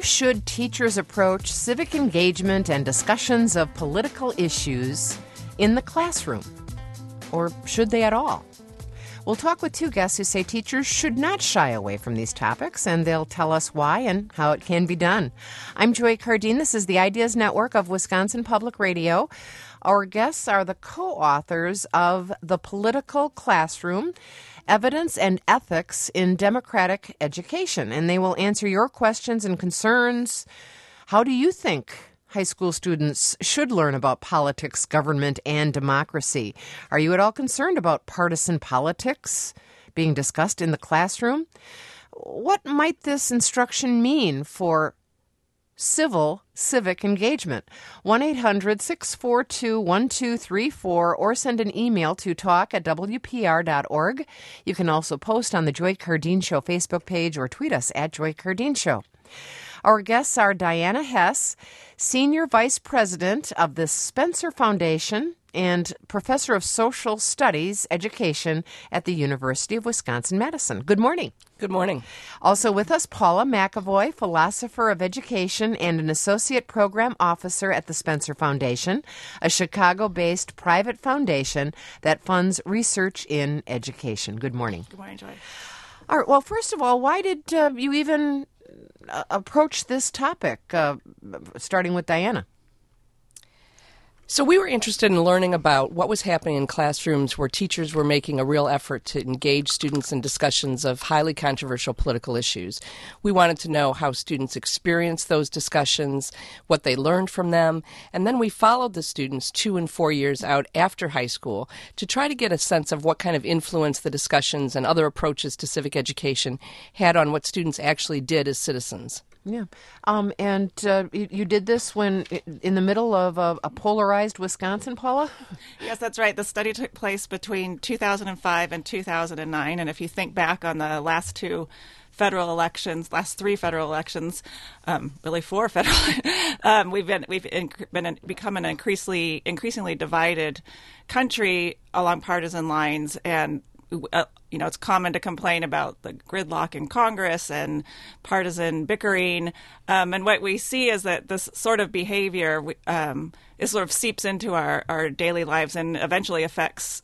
should teachers approach civic engagement and discussions of political issues in the classroom? Or should they at all? We'll talk with two guests who say teachers should not shy away from these topics, and they'll tell us why and how it can be done. I'm Joy Cardine. This is the Ideas Network of Wisconsin Public Radio. Our guests are the co-authors of The Political Classroom, Evidence and Ethics in Democratic Education, and they will answer your questions and concerns. How do you think high school students should learn about politics, government, and democracy? Are you at all concerned about partisan politics being discussed in the classroom? What might this instruction mean for civic engagement? 1-800-642-1234 or send an email to talk@wpr.org. You can also post on the Joy Cardine Show Facebook page or tweet us at Joy Cardine Show. Our guests are Diana Hess, Senior Vice President of the Spencer Foundation and Professor of Social Studies Education at the University of Wisconsin-Madison. Good morning. Good morning. Also with us, Paula McAvoy, Philosopher of Education and an Associate Program Officer at the Spencer Foundation, a Chicago-based private foundation that funds research in education. Good morning. Good morning, Joy. All right, well, first of all, why did you even approach this topic, starting with Diana? So we were interested in learning about what was happening in classrooms where teachers were making a real effort to engage students in discussions of highly controversial political issues. We wanted to know how students experienced those discussions, what they learned from them, and then we followed the students 2 and 4 years out after high school to try to get a sense of what kind of influence the discussions and other approaches to civic education had on what students actually did as citizens. Yeah. And you did this when in the middle of a polarized Wisconsin, Paula? Yes, that's right. The study took place between 2005 and 2009. And if you think back on the last three federal elections, really 4 federal, we've become an increasingly divided country along partisan lines, and it's common to complain about the gridlock in Congress and partisan bickering. And what we see is that this sort of behavior is sort of seeps into our daily lives and eventually affects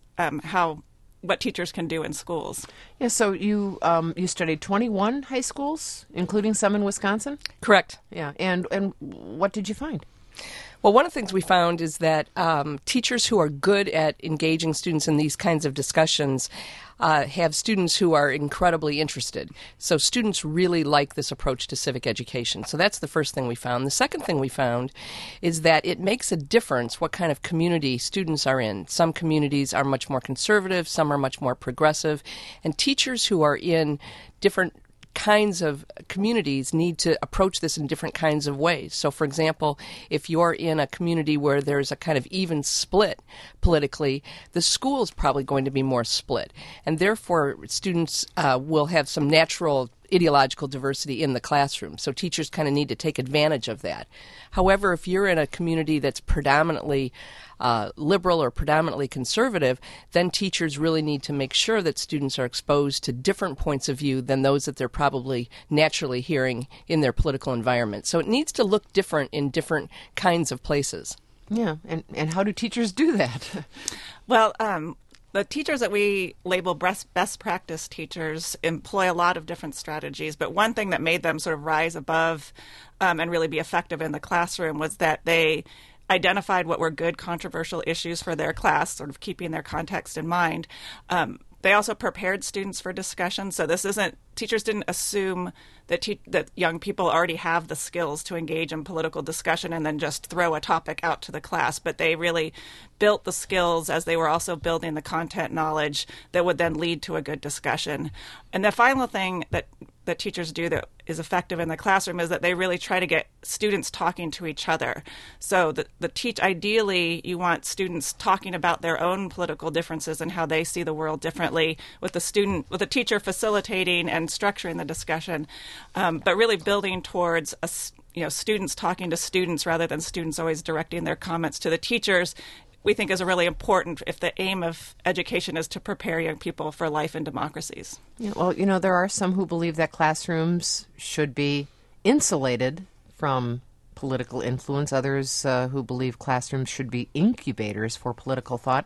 what teachers can do in schools. Yeah, so you studied 21 high schools, including some in Wisconsin? Correct. Yeah, and what did you find? Well, one of the things we found is that teachers who are good at engaging students in these kinds of discussions have students who are incredibly interested. So students really like this approach to civic education. So that's the first thing we found. The second thing we found is that it makes a difference what kind of community students are in. Some communities are much more conservative, some are much more progressive, and teachers who are in different kinds of communities need to approach this in different kinds of ways. So, for example, if you're in a community where there's a kind of even split politically, the school is probably going to be more split. And therefore, students will have some natural ideological diversity in the classroom. So teachers kind of need to take advantage of that. However, if you're in a community that's predominantly liberal or predominantly conservative, then teachers really need to make sure that students are exposed to different points of view than those that they're probably naturally hearing in their political environment. So it needs to look different in different kinds of places. Yeah, and how do teachers do that? Well, the teachers that we label best practice teachers employ a lot of different strategies, but one thing that made them sort of rise above and really be effective in the classroom was that they identified what were good controversial issues for their class, sort of keeping their context in mind. They also prepared students for discussion. So teachers didn't assume that young people already have the skills to engage in political discussion and then just throw a topic out to the class, but they really built the skills as they were also building the content knowledge that would then lead to a good discussion. And the final thing that teachers do that is effective in the classroom is that they really try to get students talking to each other. So ideally, you want students talking about their own political differences and how they see the world differently, with the teacher facilitating and structuring the discussion, but really building towards students talking to students rather than students always directing their comments to the teachers. We think is really important if the aim of education is to prepare young people for life in democracies. Yeah, well, there are some who believe that classrooms should be insulated from political influence, others who believe classrooms should be incubators for political thought.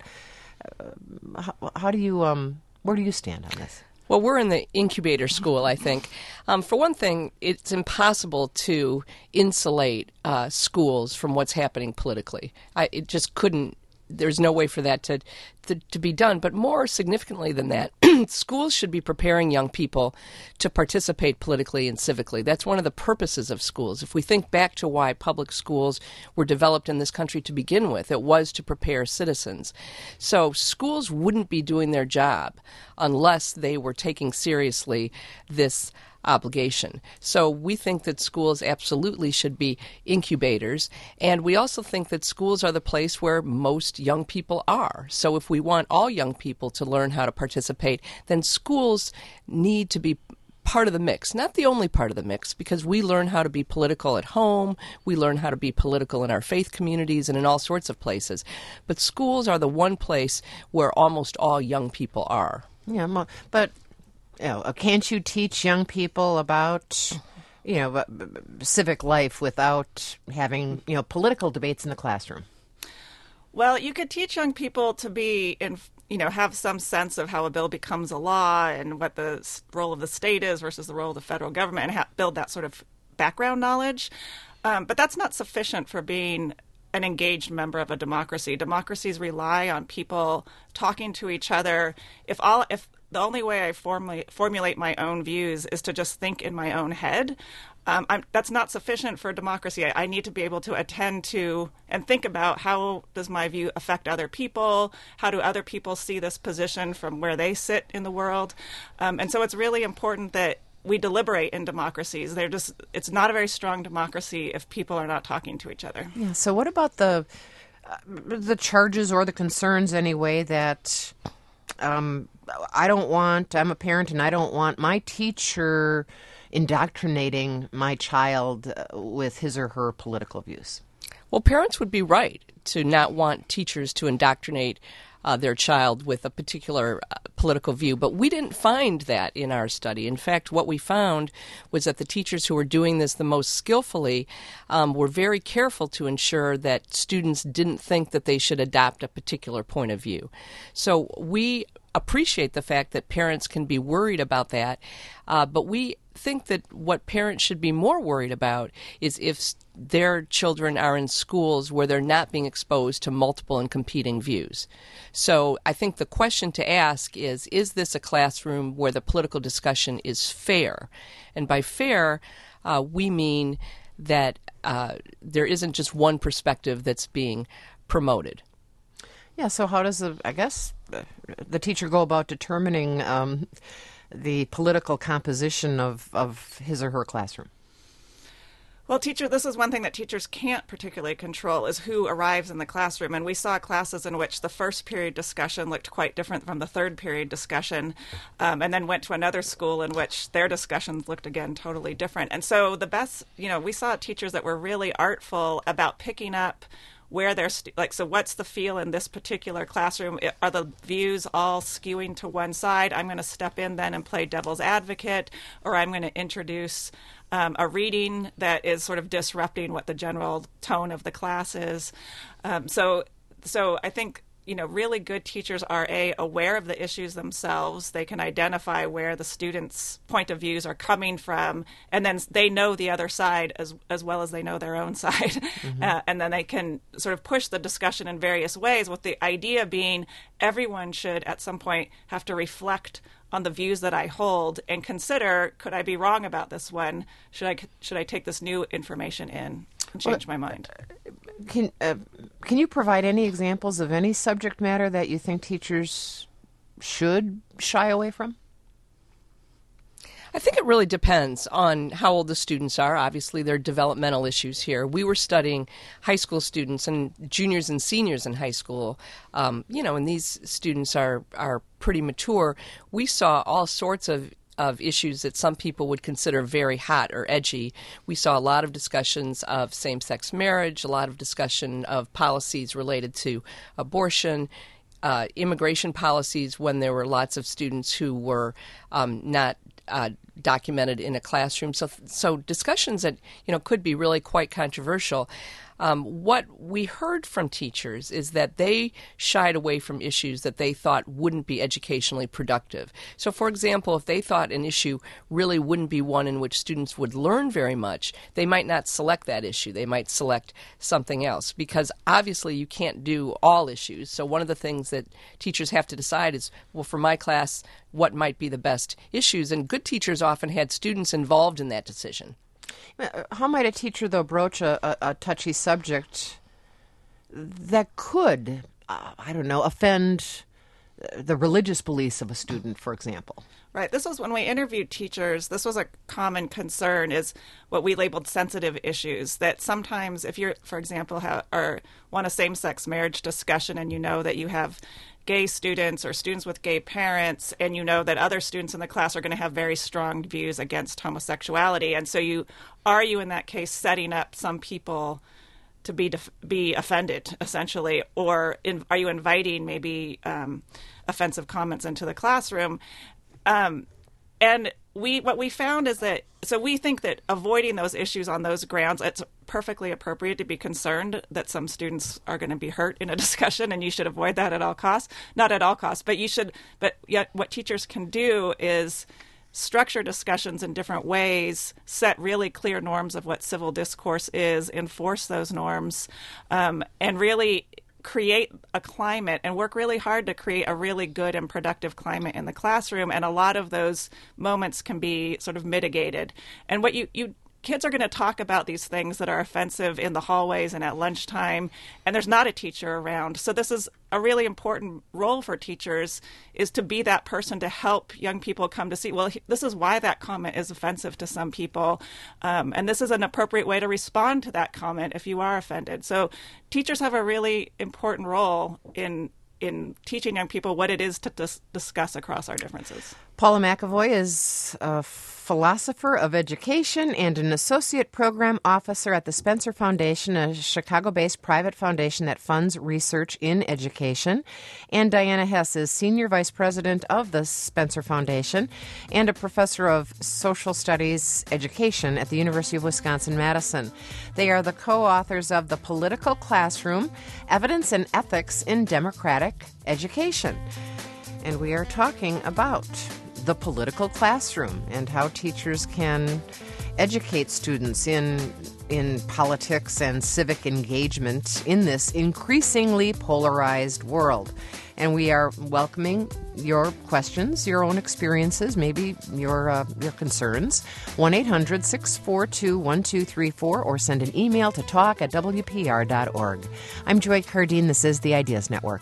How do you, where do you stand on this? Well, we're in the incubator school, I think. For one thing, it's impossible to insulate schools from what's happening politically. It just couldn't. There's no way for that to be done. But more significantly than that, schools should be preparing young people to participate politically and civically. That's one of the purposes of schools. If we think back to why public schools were developed in this country to begin with, it was to prepare citizens. So schools wouldn't be doing their job unless they were taking seriously this obligation. So we think that schools absolutely should be incubators, and we also think that schools are the place where most young people are. So if we want all young people to learn how to participate, then schools need to be part of the mix, not the only part of the mix, because we learn how to be political at home, we learn how to be political in our faith communities and in all sorts of places. But schools are the one place where almost all young people are. Yeah, but can't you teach young people about, civic life without having, political debates in the classroom? Well, you could teach young people to be have some sense of how a bill becomes a law and what the role of the state is versus the role of the federal government, and build that sort of background knowledge. But that's not sufficient for being an engaged member of a democracy. Democracies rely on people talking to each other. If the only way I formulate my own views is to just think in my own head, that's not sufficient for democracy. I need to be able to attend to and think about how does my view affect other people? How do other people see this position from where they sit in the world? And so it's really important that we deliberate in democracies. It's not a very strong democracy if people are not talking to each other. Yeah. So what about the charges or the concerns anyway that I'm a parent and I don't want my teacher indoctrinating my child with his or her political views? Well, parents would be right to not want teachers to indoctrinate their child with a particular political view. But we didn't find that in our study. In fact, what we found was that the teachers who were doing this the most skillfully were very careful to ensure that students didn't think that they should adopt a particular point of view. So we appreciate the fact that parents can be worried about that, but we think that what parents should be more worried about is if their children are in schools where they're not being exposed to multiple and competing views. So I think the question to ask is this a classroom where the political discussion is fair? And by fair, we mean that there isn't just one perspective that's being promoted. Yeah, so how does the teacher go about determining the political composition of his or her classroom? Well, this is one thing that teachers can't particularly control, is who arrives in the classroom. And we saw classes in which the first period discussion looked quite different from the third period discussion, and then went to another school in which their discussions looked, again, totally different. And so we saw teachers that were really artful about picking up where they're so what's the feel in this particular classroom? Are the views all skewing to one side? I'm going to step in then and play devil's advocate, or I'm going to introduce a reading that is sort of disrupting what the general tone of the class is. So I think really good teachers are aware of the issues themselves. They can identify where the students' point of views are coming from, and then they know the other side as well as they know their own side. Mm-hmm. And then they can sort of push the discussion in various ways, with the idea being everyone should at some point have to reflect on the views that I hold and consider, could I be wrong about this one? Should I take this new information in and change my mind? Can you provide any examples of any subject matter that you think teachers should shy away from? I think it really depends on how old the students are. Obviously, there are developmental issues here. We were studying high school students and juniors and seniors in high school, and these students are pretty mature. We saw all sorts of issues that some people would consider very hot or edgy. We saw a lot of discussions of same-sex marriage, a lot of discussion of policies related to abortion, immigration policies, when there were lots of students who were not documented in a classroom. So discussions that could be really quite controversial. What we heard from teachers is that they shied away from issues that they thought wouldn't be educationally productive. So, for example, if they thought an issue really wouldn't be one in which students would learn very much, they might not select that issue. They might select something else, because obviously you can't do all issues. So one of the things that teachers have to decide is, well, for my class, what might be the best issues? And good teachers often had students involved in that decision. How might a teacher, though, broach a touchy subject that could, offend the religious beliefs of a student, for example? Right. This was when we interviewed teachers, this was a common concern, is what we labeled sensitive issues. That sometimes if you're, for example, want a same-sex marriage discussion and you know that you have gay students or students with gay parents, and you know that other students in the class are going to have very strong views against homosexuality. And so you in that case setting up some people to be offended, essentially, or are you inviting maybe offensive comments into the classroom? And what we found is that, so we think that avoiding those issues on those grounds, it's perfectly appropriate to be concerned that some students are going to be hurt in a discussion, and you should avoid that at all costs. Not at all costs, but yet what teachers can do is structure discussions in different ways, set really clear norms of what civil discourse is, enforce those norms, and really create a climate and work really hard to create a really good and productive climate in the classroom. And a lot of those moments can be sort of mitigated. And what kids are going to talk about these things that are offensive in the hallways and at lunchtime, and there's not a teacher around. So this is a really important role for teachers, is to be that person to help young people come to see, well, this is why that comment is offensive to some people, and this is an appropriate way to respond to that comment if you are offended. So teachers have a really important role in teaching young people what it is to discuss across our differences. Paula McAvoy is a philosopher of education and an associate program officer at the Spencer Foundation, a Chicago-based private foundation that funds research in education. And Diana Hess is senior vice president of the Spencer Foundation and a professor of social studies education at the University of Wisconsin-Madison. They are the co-authors of The Political Classroom: Evidence and Ethics in Democratic Education. And we are talking about the political classroom and how teachers can educate students in politics and civic engagement in this increasingly polarized world. And we are welcoming your questions, your own experiences, maybe your concerns. 1-800-642-1234, or send an email to talk@wpr.org. I'm Joy Cardine. This is the Ideas Network.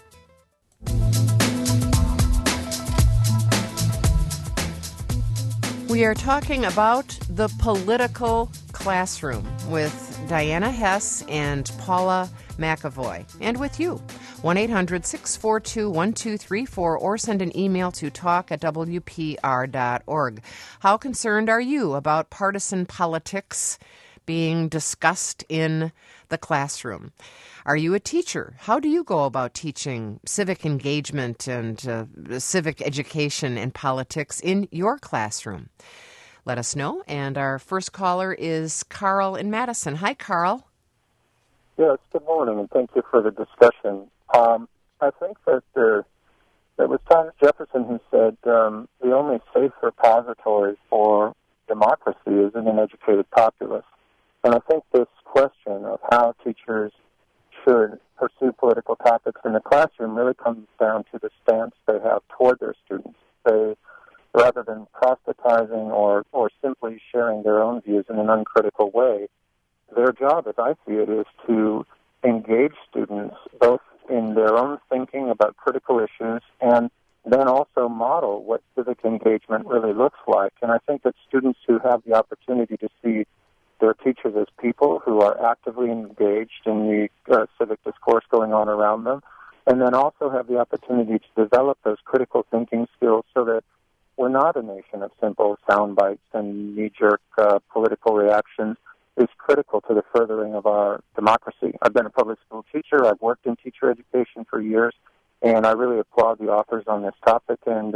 We are talking about the political classroom with Diana Hess and Paula McAvoy, and with you. 1-800-642-1234, or send an email to talk@wpr.org. How concerned are you about partisan politics being discussed in the classroom? Are you a teacher? How do you go about teaching civic engagement and civic education and politics in your classroom? Let us know. And our first caller is Carl in Madison. Hi, Carl. Yes, good morning, and thank you for the discussion. I think that there was Thomas Jefferson who said the only safe repository for democracy is in an educated populace. And I think this question of how teachers should pursue political topics in the classroom really comes down to the stance they have toward their students. They, rather than proselytizing or simply sharing their own views in an uncritical way, their job, as I see it, is to engage students both in their own thinking about critical issues and then also model what civic engagement really looks like. And I think that students who have the opportunity to see their teachers as people who are actively engaged in the civic discourse going on around them, and then also have the opportunity to develop those critical thinking skills so that we're not a nation of simple sound bites and knee-jerk political reactions, is critical to the furthering of our democracy. I've been a public school teacher. I've worked in teacher education for years, and I really applaud the authors on this topic and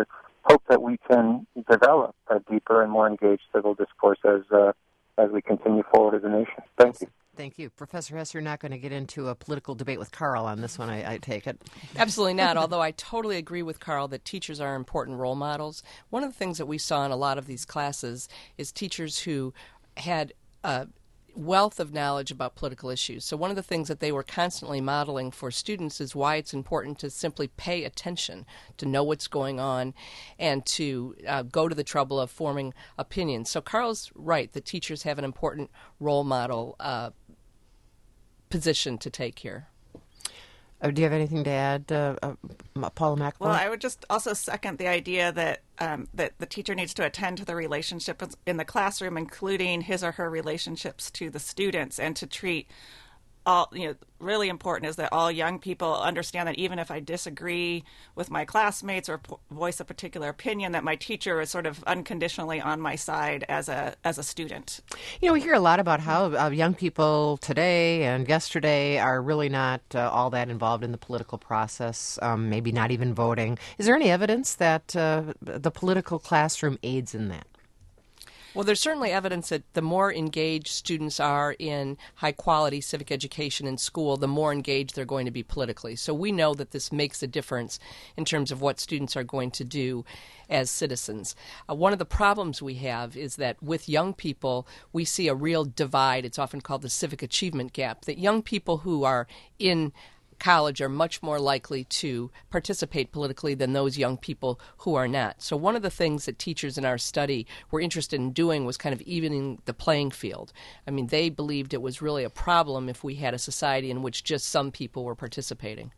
hope that we can develop a deeper and more engaged civil discourse as we continue forward as a nation. Thank you. Thank you. Professor Hess, you're not going to get into a political debate with Carl on this one, I take it. Absolutely not, although I totally agree with Carl that teachers are important role models. One of the things that we saw in a lot of these classes is teachers who had a wealth of knowledge about political issues. So one of the things that they were constantly modeling for students is why it's important to simply pay attention, to know what's going on, and to go to the trouble of forming opinions. So Carl's right that teachers have an important role model position to take here. Do you have anything to add, Paula McAvoy? Well, I would just also second the idea that that the teacher needs to attend to the relationship in the classroom, including his or her relationships to the students, and to treat all, really important is that all young people understand that even if I disagree with my classmates or voice a particular opinion, that my teacher is sort of unconditionally on my side as a student. We hear a lot about how young people today and yesterday are really not all that involved in the political process, maybe not even voting. Is there any evidence that the political classroom aids in that? Well, there's certainly evidence that the more engaged students are in high-quality civic education in school, the more engaged they're going to be politically. So we know that this makes a difference in terms of what students are going to do as citizens. One of the problems we have is that with young people, we see a real divide. It's often called the civic achievement gap, that young people who are in college are much more likely to participate politically than those young people who are not. So one of the things that teachers in our study were interested in doing was kind of evening the playing field. I mean, they believed it was really a problem if we had a society in which just some people were participating.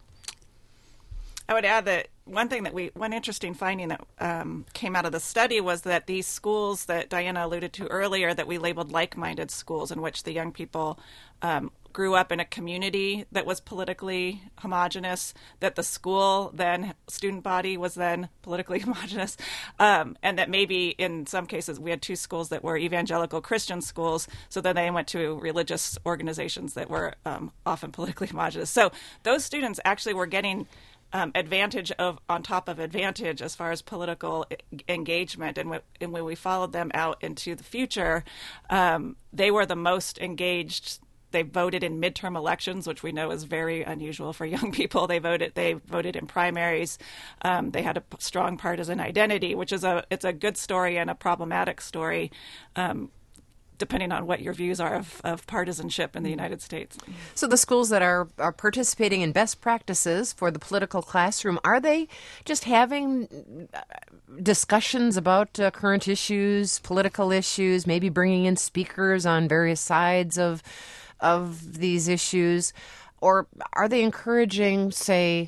I would add that one interesting finding that came out of the study was that these schools that Diana alluded to earlier, that we labeled like-minded schools, in which the young people grew up in a community that was politically homogenous, that the school then, student body was then politically homogenous, and that maybe in some cases we had two schools that were evangelical Christian schools, so then they went to religious organizations that were often politically homogenous. So those students actually were getting advantage on top of advantage as far as political engagement. And when we followed them out into the future, they were the most engaged. They voted in midterm elections, which we know is very unusual for young people. They voted in primaries. They had a strong partisan identity, which is it's a good story and a problematic story, depending on what your views are of partisanship in the United States. So the schools that are participating in best practices for the political classroom, are they just having discussions about current issues, political issues, maybe bringing in speakers on various sides of these issues? Or are they encouraging, say,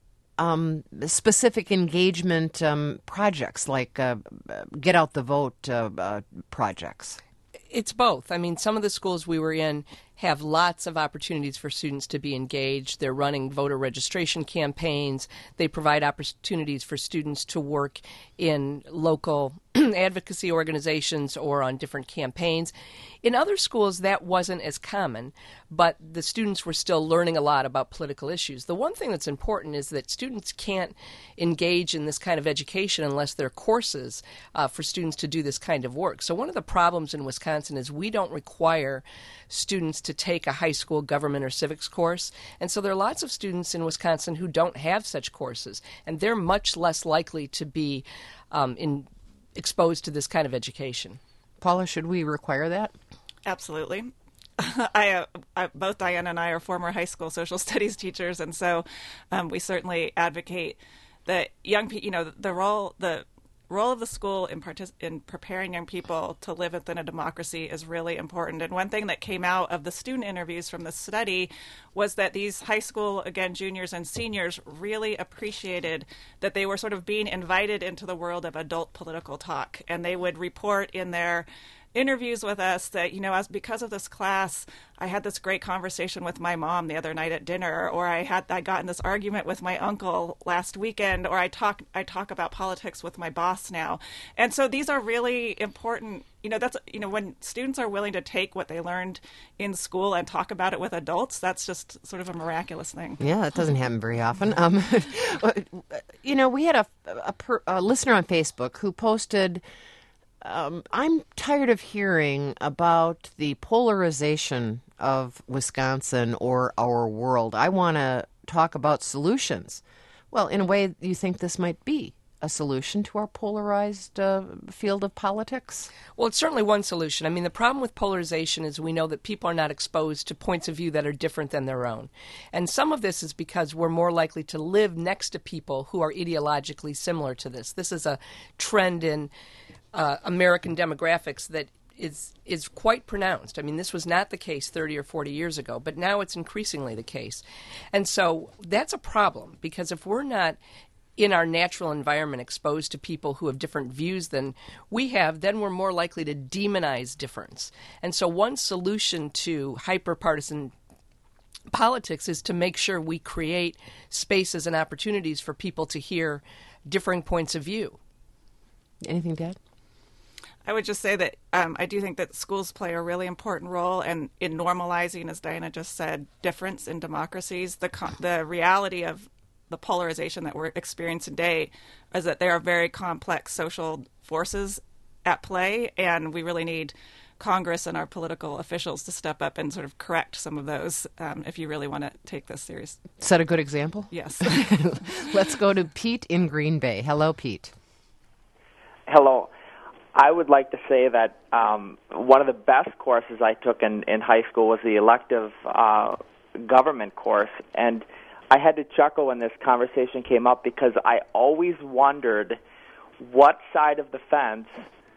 specific engagement projects like get out the vote projects? It's both. I mean, some of the schools we were in have lots of opportunities for students to be engaged. They're running voter registration campaigns. They provide opportunities for students to work in local advocacy organizations or on different campaigns. In other schools, that wasn't as common, but the students were still learning a lot about political issues. The one thing that's important is that students can't engage in this kind of education unless there are courses for students to do this kind of work. So one of the problems in Wisconsin is we don't require students to take a high school government or civics course. And so there are lots of students in Wisconsin who don't have such courses, and they're much less likely to be exposed to this kind of education. Paula, should we require that? Absolutely. Both Diana and I are former high school social studies teachers, and so we certainly advocate that young people, the role of the school in preparing young people to live within a democracy is really important. And one thing that came out of the student interviews from the study was that these high school, again, juniors and seniors really appreciated that they were sort of being invited into the world of adult political talk. And they would report in their interviews with us that, as because of this class, I had this great conversation with my mom the other night at dinner, or I got in this argument with my uncle last weekend, or I talk about politics with my boss now. And so these are really important. That's when students are willing to take what they learned in school and talk about it with adults, that's just sort of a miraculous thing. Yeah, that doesn't happen very often. We had a listener on Facebook who posted, I'm tired of hearing about the polarization of Wisconsin or our world. I want to talk about solutions. Well, in a way, you think this might be a solution to our polarized field of politics? Well, it's certainly one solution. I mean, the problem with polarization is we know that people are not exposed to points of view that are different than their own. And some of this is because we're more likely to live next to people who are ideologically similar to this. This is a trend in American demographics that is quite pronounced. I mean, this was not the case 30 or 40 years ago, but now it's increasingly the case. And so that's a problem, because if we're not in our natural environment exposed to people who have different views than we have, then we're more likely to demonize difference. And so one solution to hyper-partisan politics is to make sure we create spaces and opportunities for people to hear differing points of view. Anything, Dad? I would just say that I do think that schools play a really important role in normalizing, as Diana just said, difference in democracies. The reality of the polarization that we're experiencing today is that there are very complex social forces at play, and we really need Congress and our political officials to step up and sort of correct some of those if you really want to take this serious. Set a good example? Yes. Let's go to Pete in Green Bay. Hello, Pete. Hello. I would like to say that one of the best courses I took in high school was the elective government course, and I had to chuckle when this conversation came up because I always wondered what side of the fence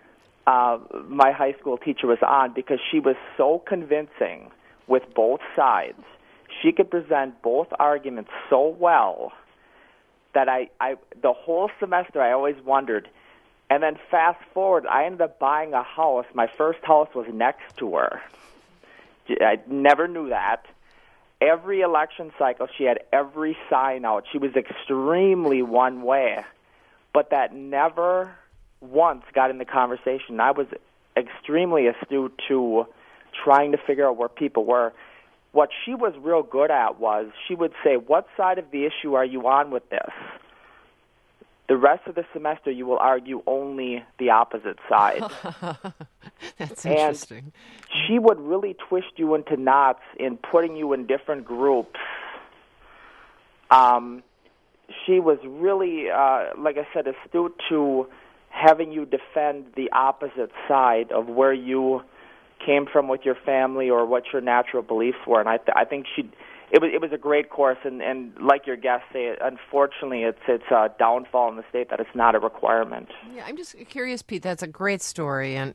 my high school teacher was on, because she was so convincing with both sides. She could present both arguments so well that I the whole semester I always wondered. And then fast forward, I ended up buying a house. My first house was next to her. I never knew that. Every election cycle, she had every sign out. She was extremely one way, but that never once got in the conversation. I was extremely astute to trying to figure out where people were. What she was real good at was she would say, what side of the issue are you on with this? The rest of the semester, you will argue only the opposite side. That's interesting. And she would really twist you into knots in putting you in different groups. She was really, like I said, astute to having you defend the opposite side of where you came from with your family or what your natural beliefs were. And I think it was a great course, and like your guests say, unfortunately, it's a downfall in the state that it's not a requirement. Yeah, I'm just curious, Pete. That's a great story, and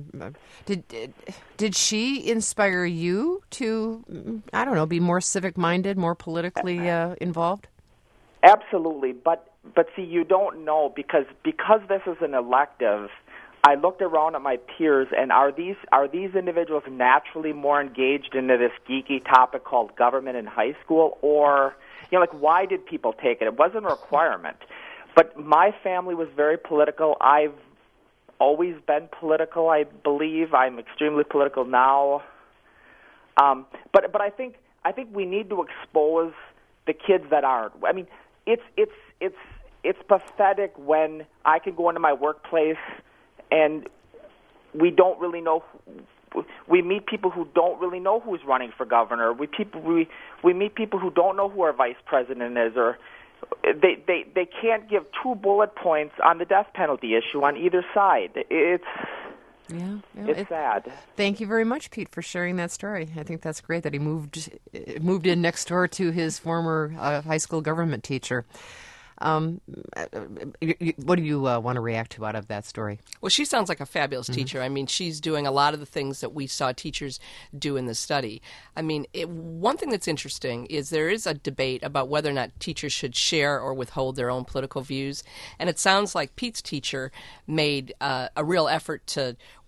did she inspire you to, I don't know, be more civic-minded, more politically involved? Absolutely, but see, you don't know because this is an elective. I looked around at my peers, and are these individuals naturally more engaged into this geeky topic called government in high school, or why did people take it? It wasn't a requirement, but my family was very political. I've always been political. I believe I'm extremely political now, but I think we need to expose the kids that aren't. I mean, it's pathetic when I can go into my workplace and we don't really know. We meet people who don't really know who's running for governor. We meet people who don't know who our vice president is, or they can't give 2 bullet points on the death penalty issue on either side. It's sad. Thank you very much, Pete, for sharing that story. I think that's great that he moved in next door to his former high school government teacher. What do you want to react to out of that story? Well, she sounds like a fabulous teacher. I mean, she's doing a lot of the things that we saw teachers do in the study. I mean, one thing that's interesting is there is a debate about whether or not teachers should share or withhold their own political views. And it sounds like Pete's teacher made a real effort to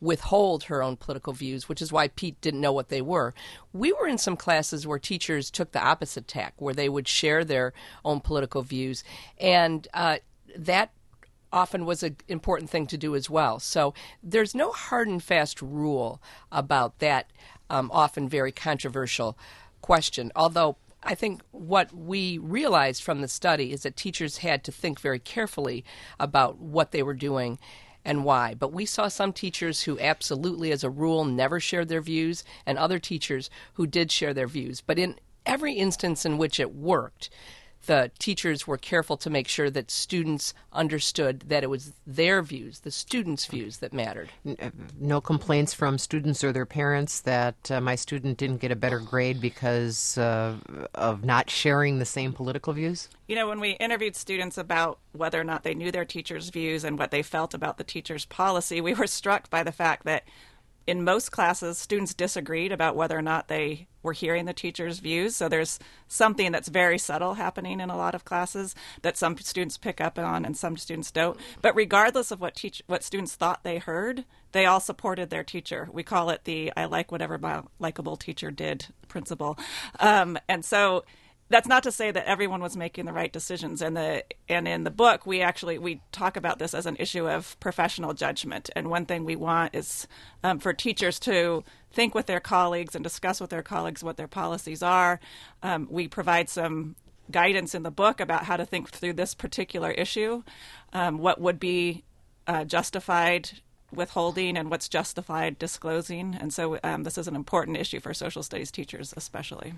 withhold her own political views, which is why Pete didn't know what they were. We were in some classes where teachers took the opposite tack, where they would share their own political views, and that often was an important thing to do as well. So there's no hard and fast rule about that often very controversial question, although I think what we realized from the study is that teachers had to think very carefully about what they were doing and why. But we saw some teachers who absolutely, as a rule, never shared their views, and other teachers who did share their views. But in every instance in which it worked, the teachers were careful to make sure that students understood that it was their views, the students' views, that mattered. No complaints from students or their parents that my student didn't get a better grade because of not sharing the same political views? You know, when we interviewed students about whether or not they knew their teachers' views and what they felt about the teacher's policy, we were struck by the fact that in most classes, students disagreed about whether or not they were hearing the teacher's views. So there's something that's very subtle happening in a lot of classes that some students pick up on and some students don't. But regardless of what students thought they heard, they all supported their teacher. We call it the I like whatever my likable teacher did principle. And so that's not to say that everyone was making the right decisions. And in the book, we talk about this as an issue of professional judgment. And one thing we want is for teachers to think with their colleagues and discuss with their colleagues what their policies are. We provide some guidance in the book about how to think through this particular issue, what would be justified withholding and what's justified disclosing. And so this is an important issue for social studies teachers especially.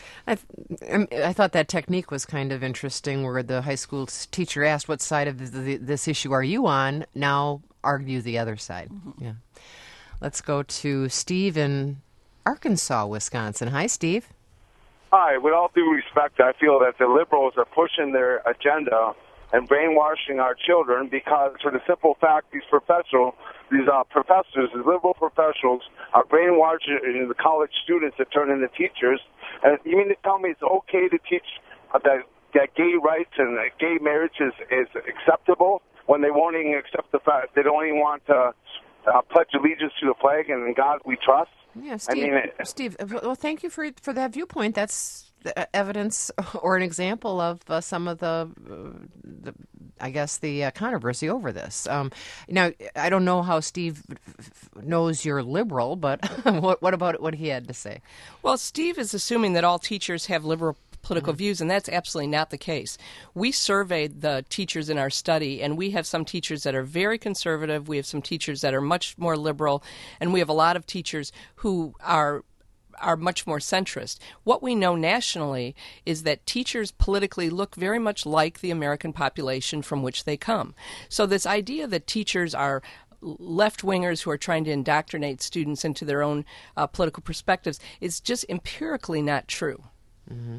I thought that technique was kind of interesting, where the high school teacher asked, what side of this issue are you on? Now argue the other side. Mm-hmm. Yeah. Let's go to Steve in Arkansas, Wisconsin. Hi, Steve. Hi. With all due respect, I feel that the liberals are pushing their agenda and brainwashing our children because, for the simple fact, these professors, these liberal professionals, are brainwashing the college students to turn into teachers. And you mean to tell me it's okay to teach that gay rights and that gay marriage is acceptable when they won't even accept the fact they don't even want to pledge allegiance to the flag and in God we trust? Yeah, Steve. Well, thank you for that viewpoint. That's evidence or an example of some of the controversy over this. Now, I don't know how Steve knows you're liberal, but what about what he had to say? Well, Steve is assuming that all teachers have liberal political views, and that's absolutely not the case. We surveyed the teachers in our study, and we have some teachers that are very conservative, we have some teachers that are much more liberal, and we have a lot of teachers who are much more centrist. What we know nationally is that teachers politically look very much like the American population from which they come. So this idea that teachers are left-wingers who are trying to indoctrinate students into their own political perspectives is just empirically not true. Mm-hmm.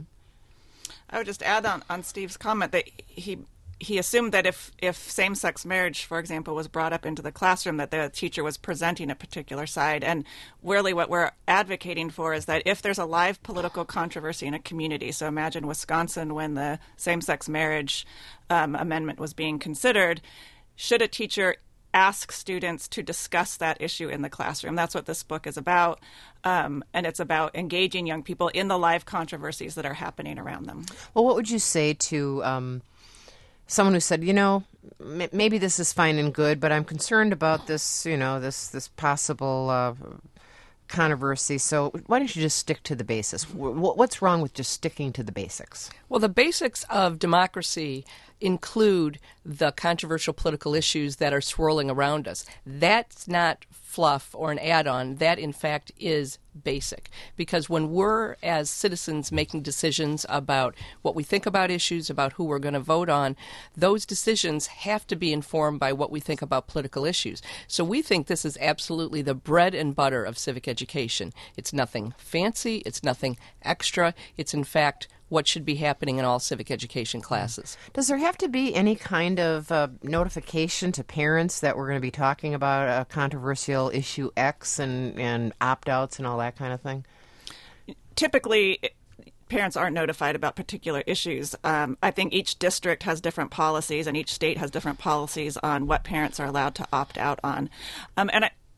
I would just add on Steve's comment that he assumed that if same-sex marriage, for example, was brought up into the classroom, that the teacher was presenting a particular side. And really what we're advocating for is that if there's a live political controversy in a community, so imagine Wisconsin when the same-sex marriage amendment was being considered, should a teacher ask students to discuss that issue in the classroom? That's what this book is about. And it's about engaging young people in the live controversies that are happening around them. Well, what would you say to someone who said, maybe this is fine and good, but I'm concerned about this, this possible controversy. So why don't you just stick to the basics? What's wrong with just sticking to the basics? Well, the basics of democracy include the controversial political issues that are swirling around us. That's not fluff or an add-on. That, in fact, is basic. Because when we're, as citizens, making decisions about what we think about issues, about who we're going to vote on, those decisions have to be informed by what we think about political issues. So we think this is absolutely the bread and butter of civic education. It's nothing fancy. It's nothing extra. It's, in fact, what should be happening in all civic education classes. Does there have to be any kind of notification to parents that we're going to be talking about a controversial issue X and opt-outs and all that kind of thing? Typically, parents aren't notified about particular issues. I think each district has different policies and each state has different policies on what parents are allowed to opt out on. And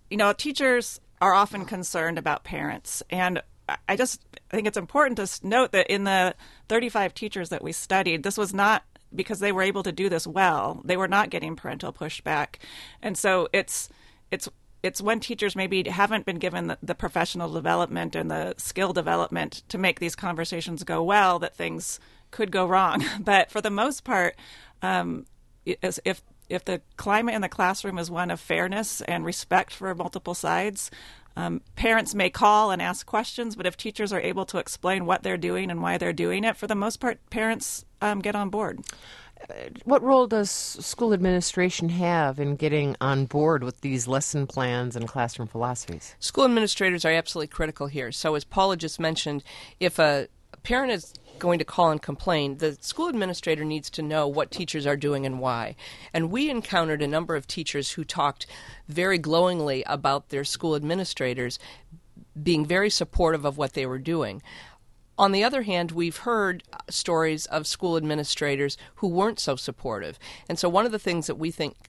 teachers are often concerned about parents, and I think it's important to note that in the 35 teachers that we studied, this was not because they were able to do this well. They were not getting parental pushback, and so it's when teachers maybe haven't been given the professional development and the skill development to make these conversations go well that things could go wrong. But for the most part, if the climate in the classroom is one of fairness and respect for multiple sides, parents may call and ask questions, but if teachers are able to explain what they're doing and why they're doing it, for the most part, parents get on board. What role does school administration have in getting on board with these lesson plans and classroom philosophies? School administrators are absolutely critical here. So as Paula just mentioned, if a parent is going to call and complain, the school administrator needs to know what teachers are doing and why. And we encountered a number of teachers who talked very glowingly about their school administrators being very supportive of what they were doing. On the other hand, we've heard stories of school administrators who weren't so supportive. And so one of the things that we think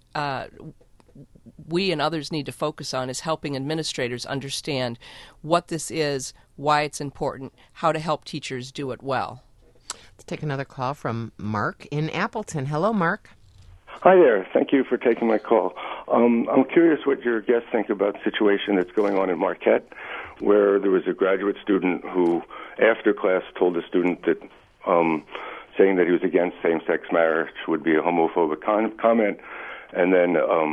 we and others need to focus on is helping administrators understand what this is, why it's important, how to help teachers do it well. Let's take another call from Mark in Appleton. Hello, Mark. Hi there. Thank you for taking my call. I'm curious what your guests think about the situation that's going on in Marquette, where there was a graduate student who, after class, told a student that saying that he was against same-sex marriage would be a homophobic comment, and then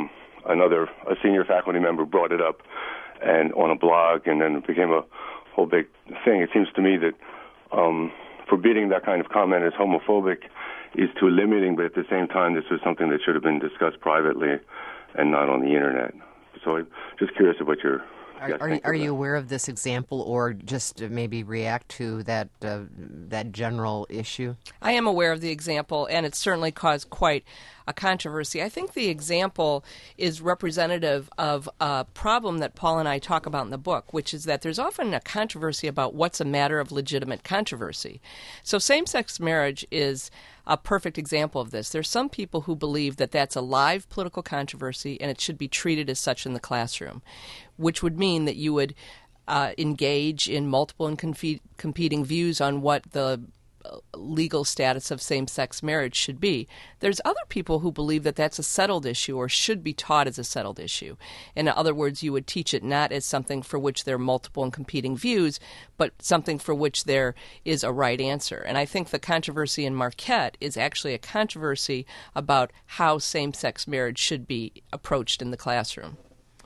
a senior faculty member brought it up and on a blog, and then it became a whole big thing. It seems to me that forbidding that kind of comment as homophobic is too limiting, but at the same time, this was something that should have been discussed privately and not on the Internet. So I'm just curious about your... Are you aware of this example, or just maybe react to that general issue? I am aware of the example, and it's certainly caused quite a controversy. I think the example is representative of a problem that Paul and I talk about in the book, which is that there's often a controversy about what's a matter of legitimate controversy. So same-sex marriage is a perfect example of this. There's some people who believe that that's a live political controversy and it should be treated as such in the classroom, which would mean that you would engage in multiple and competing views on what the legal status of same-sex marriage should be. There's other people who believe that that's a settled issue or should be taught as a settled issue. In other words, you would teach it not as something for which there are multiple and competing views, but something for which there is a right answer. And I think the controversy in Marquette is actually a controversy about how same-sex marriage should be approached in the classroom.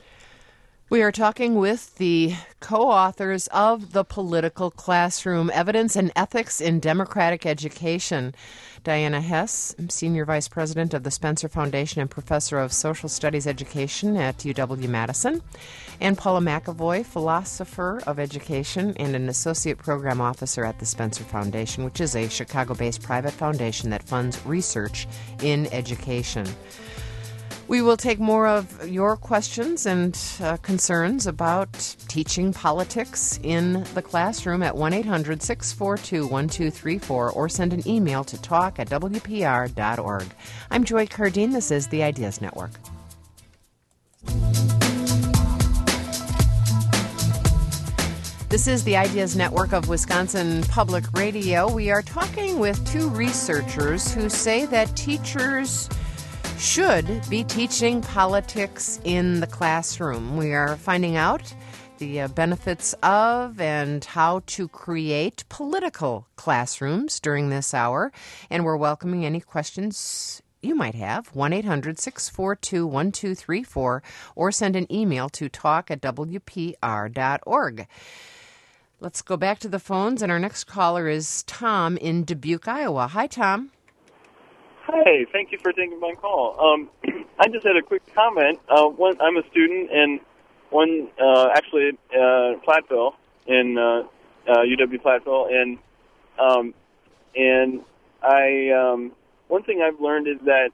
We are talking with the co-authors of The Political Classroom, Evidence and Ethics in Democratic Education. Diana Hess, Senior Vice President of the Spencer Foundation and Professor of Social Studies Education at UW-Madison, and Paula McAvoy, Philosopher of Education and an Associate Program Officer at the Spencer Foundation, which is a Chicago-based private foundation that funds research in education. We will take more of your questions and concerns about teaching politics in the classroom at 1-800-642-1234 or send an email to talk@wpr.org. I'm Joy Cardine. This is the Ideas Network. This is the Ideas Network of Wisconsin Public Radio. We are talking with two researchers who say that teachers should be teaching politics in the classroom. We are finding out the benefits of and how to create political classrooms during this hour, and we're welcoming any questions you might have, 1-800-642-1234, or send an email to talk@wpr.org. Let's go back to the phones, and our next caller is Tom in Dubuque, Iowa. Hi, Tom. Hi, thank you for taking my call. I just had a quick comment. I'm a student in Platteville, in UW-Platteville, and one thing I've learned is that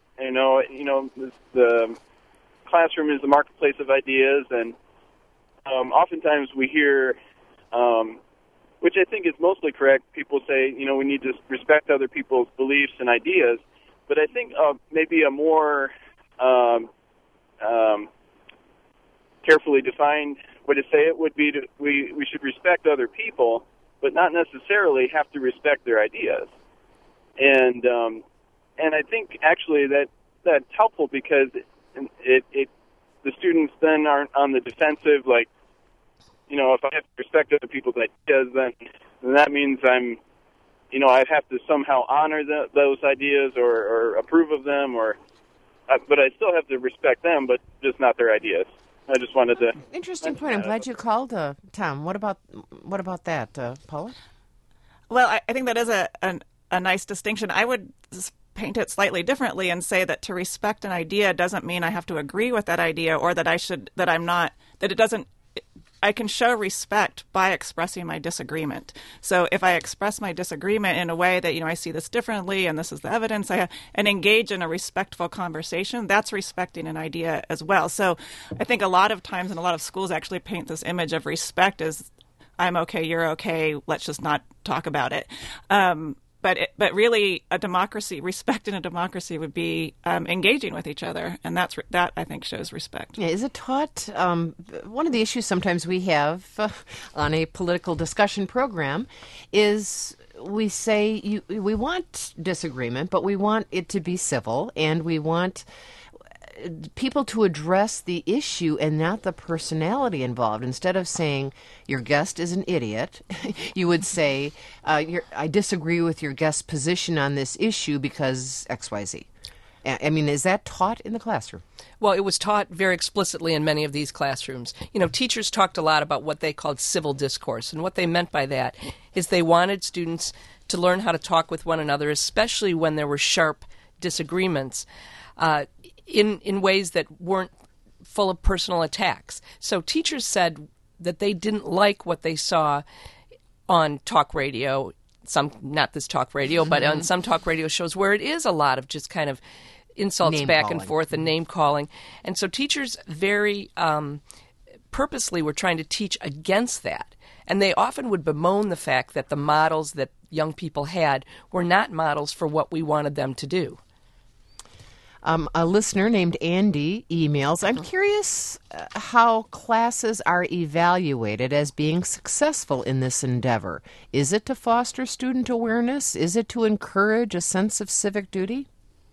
the classroom is the marketplace of ideas, and oftentimes we hear, which I think is mostly correct, people say, we need to respect other people's beliefs and ideas. But I think maybe a more carefully defined way to say it would be we should respect other people, but not necessarily have to respect their ideas. And I think actually that's helpful because the students then aren't on the defensive, like, if I have to respect other people's ideas, then that means I have to somehow honor those ideas or approve of them, but I still have to respect them, but just not their ideas. I just wanted to. Interesting point. I'm glad you called, Tom. What about that, Paula? Well, I think that is a nice distinction. I would paint it slightly differently and say that to respect an idea doesn't mean I have to agree with that idea, or that I can show respect by expressing my disagreement. So if I express my disagreement in a way that, I see this differently and this is the evidence I have, and engage in a respectful conversation, that's respecting an idea as well. So I think a lot of times in a lot of schools actually paint this image of respect as I'm okay, you're okay, let's just not talk about it. But really, a democracy, respect in a democracy would be engaging with each other, and that I think shows respect. Yeah, is it taught? One of the issues sometimes we have on a political discussion program is we say we want disagreement, but we want it to be civil, and we want people to address the issue and not the personality involved. Instead of saying your guest is an idiot, you would say, I disagree with your guest's position on this issue because XYZ. I mean, is that taught in the classroom? Well, it was taught very explicitly in many of these classrooms. Teachers talked a lot about what they called civil discourse, and what they meant by that is they wanted students to learn how to talk with one another, especially when there were sharp disagreements, in ways that weren't full of personal attacks. So teachers said that they didn't like what they saw on talk radio, not this talk radio, but on some talk radio shows where it is a lot of just kind of insults name back calling. And forth and name calling. And so teachers very purposely were trying to teach against that. And they often would bemoan the fact that the models that young people had were not models for what we wanted them to do. A listener named Andy emails, I'm curious how classes are evaluated as being successful in this endeavor. Is it to foster student awareness? Is it to encourage a sense of civic duty?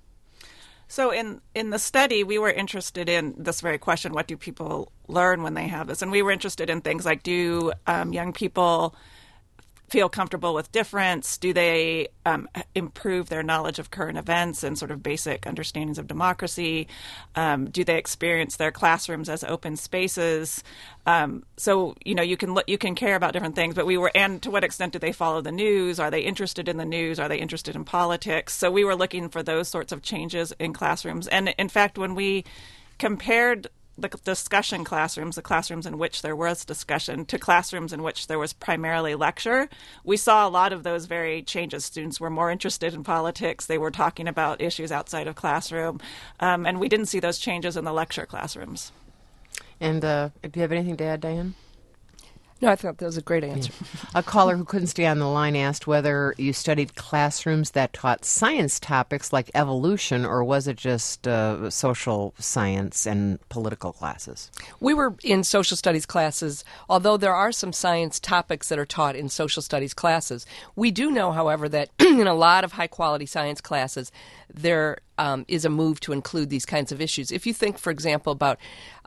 So in the study, we were interested in this very question, what do people learn when they have this? And we were interested in things like, do young people feel comfortable with difference? Do they improve their knowledge of current events and sort of basic understandings of democracy? Do they experience their classrooms as open spaces? So you can care about different things, but and to what extent do they follow the news? Are they interested in the news? Are they interested in politics? So we were looking for those sorts of changes in classrooms. And in fact, when we compared the discussion classrooms, the classrooms in which there was discussion, to classrooms in which there was primarily lecture, we saw a lot of those very changes. Students were more interested in politics. They were talking about issues outside of classroom. And we didn't see those changes in the lecture classrooms. And do you have anything to add, Diane? No, I thought that was a great answer. A caller who couldn't stay on the line asked whether you studied classrooms that taught science topics like evolution, or was it just social science and political classes? We were in social studies classes, although there are some science topics that are taught in social studies classes. We do know, however, that in a lot of high-quality science classes, there is a move to include these kinds of issues. If you think, for example, about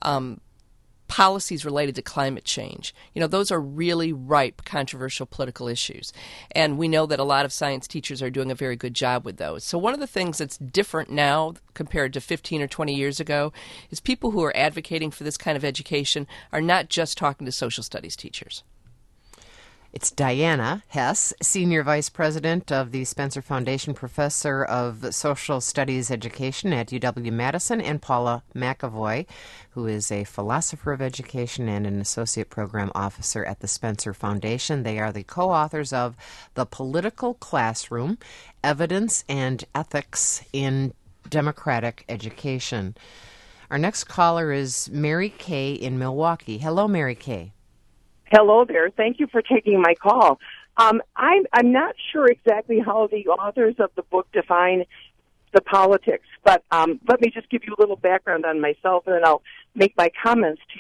policies related to climate change. Those are really ripe, controversial political issues. And we know that a lot of science teachers are doing a very good job with those. So one of the things that's different now compared to 15 or 20 years ago is people who are advocating for this kind of education are not just talking to social studies teachers. It's Diana Hess, Senior Vice President of the Spencer Foundation, Professor of Social Studies Education at UW-Madison, and Paula McAvoy, who is a Philosopher of Education and an Associate Program Officer at the Spencer Foundation. They are the co-authors of The Political Classroom, Evidence and Ethics in Democratic Education. Our next caller is Mary Kay in Milwaukee. Hello, Mary Kay. Hello there. Thank you for taking my call. I'm not sure exactly how the authors of the book define the politics, but let me just give you a little background on myself, and then I'll make my comments to you.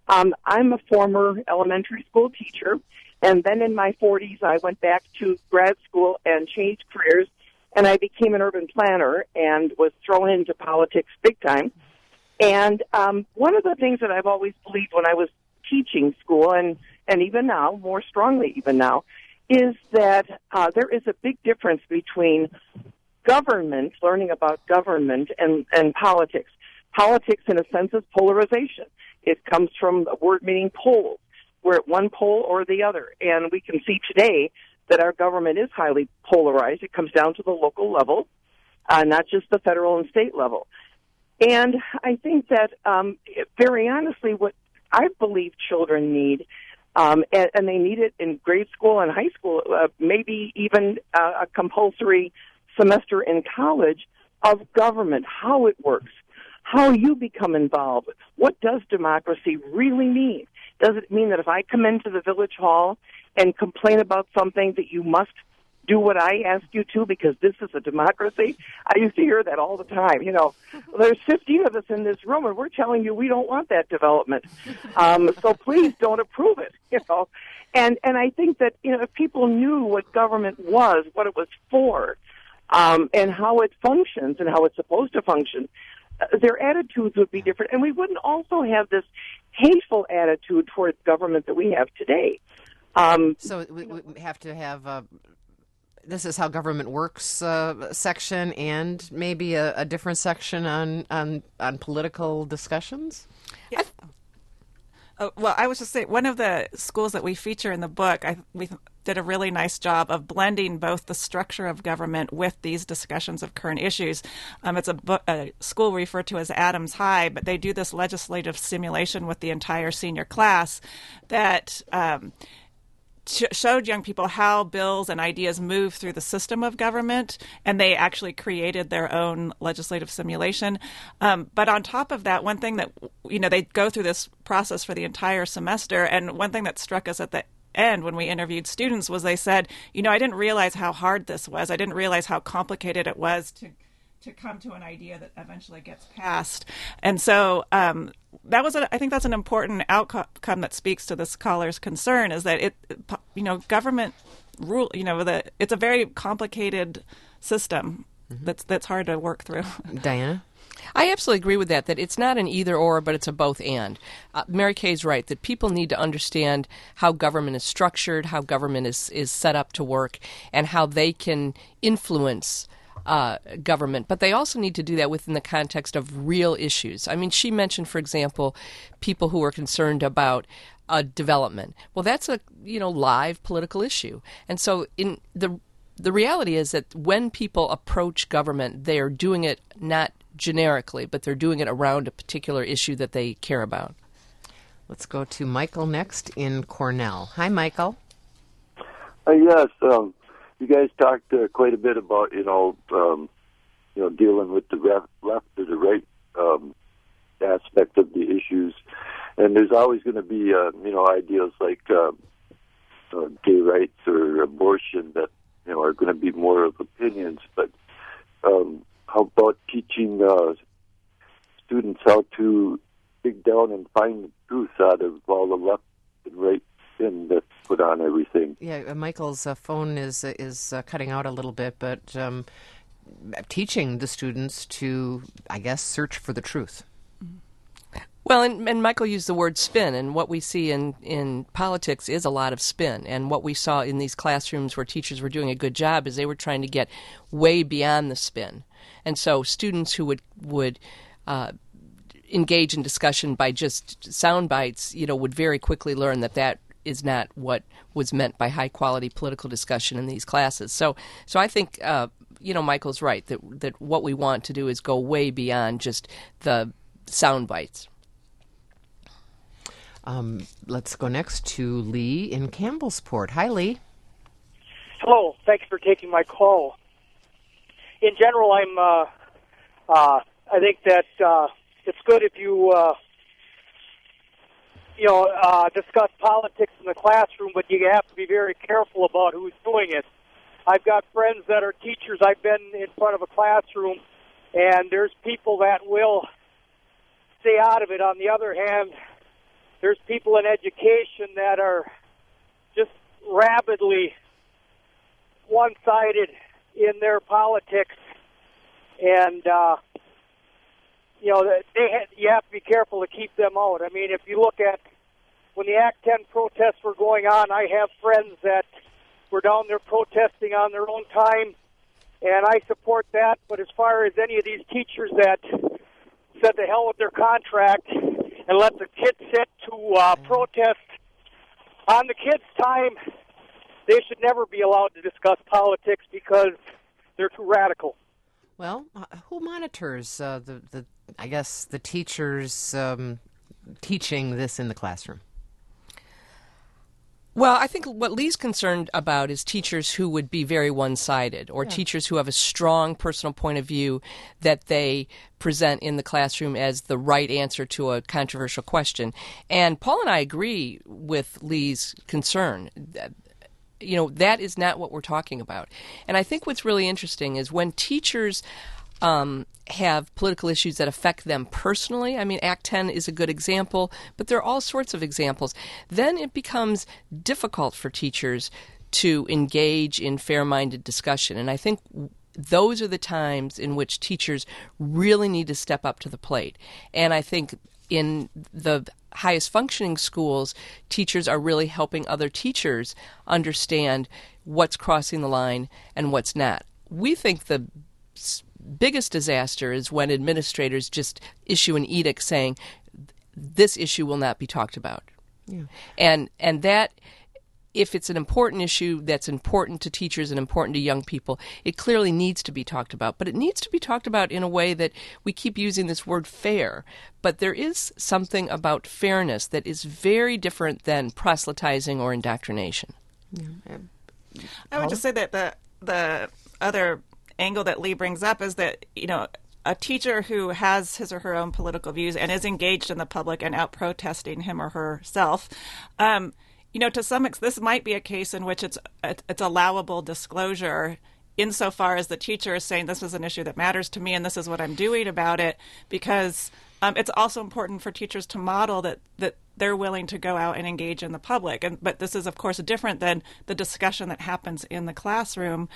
I'm a former elementary school teacher, and then in my 40s, I went back to grad school and changed careers, and I became an urban planner and was thrown into politics big time. And one of the things that I've always believed when I was teaching school, and even now, more strongly even now, is that there is a big difference between government, learning about government, and politics. Politics, in a sense, is polarization. It comes from a word meaning poles. We're at one pole or the other. And we can see today that our government is highly polarized. It comes down to the local level, not just the federal and state level. And I think that, very honestly, what I believe children need, and they need it in grade school and high school, maybe even a compulsory semester in college, of government, how it works, how you become involved. What does democracy really mean? Does it mean that if I come into the village hall and complain about something that you must do what I ask you to because this is a democracy? I used to hear that all the time. You know, there's 15 of us in this room and we're telling you we don't want that development. So please don't approve it, you know. And I think that, you know, if people knew what government was, what it was for, and how it functions and how it's supposed to function, their attitudes would be different. And we wouldn't also have this hateful attitude towards government that we have today. So we have to have this is how government works section and maybe a different section on political discussions? Yeah. Well, I was just saying, one of the schools that we feature in the book, we did a really nice job of blending both the structure of government with these discussions of current issues. It's a school referred to as Adams High, but they do this legislative simulation with the entire senior class that showed young people how bills and ideas move through the system of government, and they actually created their own legislative simulation. But on top of that, one thing that, you know, they go through this process for the entire semester, and one thing that struck us at the end when we interviewed students was they said, you know, I didn't realize how hard this was. I didn't realize how complicated it was to come to an idea that eventually gets passed. And so that was, I think that's an important outcome that speaks to this caller's concern, is that government rule, it's a very complicated system that's hard to work through. Diana? I absolutely agree with that it's not an either or, but it's a both and. Mary Kay's right, that people need to understand how government is structured, how government is set up to work, and how they can influence government, but they also need to do that within the context of real issues. I mean, she mentioned, for example, people who are concerned about development. Well, that's a live political issue, and so in the reality is that when people approach government, they are doing it not generically, but they're doing it around a particular issue that they care about. Let's go to Michael next in Cornell. Hi, Michael. Yes. You guys talked quite a bit about, dealing with the left or the right aspect of the issues. And there's always going to be, ideas like gay rights or abortion that, are going to be more of opinions. But how about teaching students how to dig down and find the truth out of all the left and right spin that's put on everything? Yeah, Michael's phone is cutting out a little bit, but teaching the students to, I guess, search for the truth. Well, and Michael used the word spin, and what we see in politics is a lot of spin. And what we saw in these classrooms where teachers were doing a good job is they were trying to get way beyond the spin. And so students who would engage in discussion by just sound bites, would very quickly learn that is not what was meant by high-quality political discussion in these classes. So I think, Michael's right, that what we want to do is go way beyond just the sound bites. Let's go next to Lee in Campbellsport. Hi, Lee. Hello. Thanks for taking my call. In general, I think that it's good if you discuss politics in the classroom, but you have to be very careful about who's doing it. I've got friends that are teachers. I've been in front of a classroom, and there's people that will stay out of it. On the other hand, there's people in education that are just rabidly one-sided in their politics, and you have to be careful to keep them out. I mean, if you look at when the Act 10 protests were going on, I have friends that were down there protesting on their own time, and I support that. But as far as any of these teachers that said to hell with their contract and let the kids sit to protest on the kids' time, they should never be allowed to discuss politics because they're too radical. Well, who monitors the teachers teaching this in the classroom? Well, I think what Lee's concerned about is teachers who would be very one-sided, or teachers who have a strong personal point of view that they present in the classroom as the right answer to a controversial question. And Paul and I agree with Lee's concern. That is not what we're talking about. And I think what's really interesting is when teachers have political issues that affect them personally. I mean, Act 10 is a good example, but there are all sorts of examples. Then it becomes difficult for teachers to engage in fair-minded discussion. And I think those are the times in which teachers really need to step up to the plate. And I think in the highest functioning schools, teachers are really helping other teachers understand what's crossing the line and what's not. We think the biggest disaster is when administrators just issue an edict saying this issue will not be talked about. Yeah. And that, if it's an important issue that's important to teachers and important to young people, it clearly needs to be talked about. But it needs to be talked about in a way that we keep using this word fair. But there is something about fairness that is very different than proselytizing or indoctrination. Yeah. I would just say that the other angle that Lee brings up is that, a teacher who has his or her own political views and is engaged in the public and out protesting him or herself, to some extent, this might be a case in which it's allowable disclosure insofar as the teacher is saying this is an issue that matters to me and this is what I'm doing about it, because it's also important for teachers to model that they're willing to go out and engage in the public. But this is, of course, different than the discussion that happens in the classroom,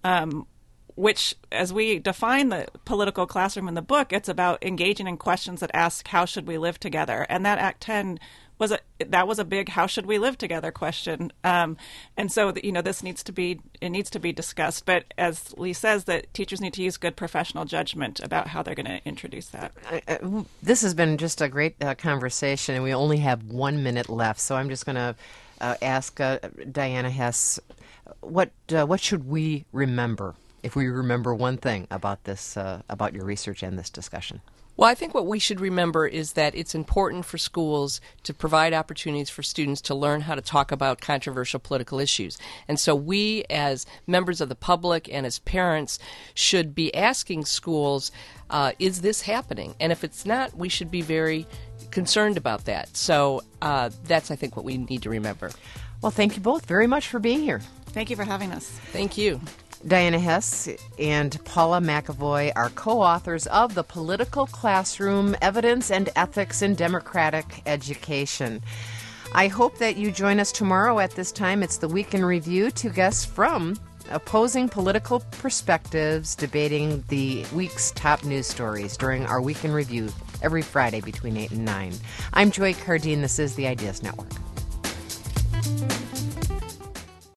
which, as we define the political classroom in the book, it's about engaging in questions that ask, how should we live together? And that Act 10 was a big how should we live together question. And so, this needs to be discussed. But as Lee says, that teachers need to use good professional judgment about how they're going to introduce that. This has been just a great conversation, and we only have 1 minute left. So I'm just going to ask Diana Hess, what should we remember? If we remember one thing about this, about your research and this discussion. Well, I think what we should remember is that it's important for schools to provide opportunities for students to learn how to talk about controversial political issues. And so we, as members of the public and as parents, should be asking schools, is this happening? And if it's not, we should be very concerned about that. So that's, I think, what we need to remember. Well, thank you both very much for being here. Thank you for having us. Thank you. Diana Hess and Paula McAvoy are co-authors of The Political Classroom, Evidence and Ethics in Democratic Education. I hope that you join us tomorrow at this time. It's the Week in Review. Two guests from opposing political perspectives debating the week's top news stories during our Week in Review every Friday between 8 and 9. I'm Joy Cardine. This is the Ideas Network.